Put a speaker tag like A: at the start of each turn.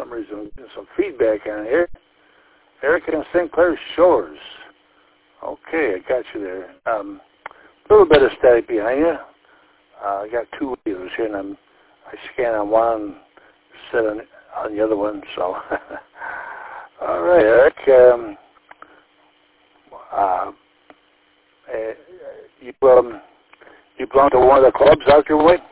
A: some reason, getting some feedback on here. Erica and St. Clair Shores. Okay, I got you there. A little bit of static behind you. I got two radios here, and I scan on one, set on the other one. So, all right, Eric. You belong to one of the clubs out your way?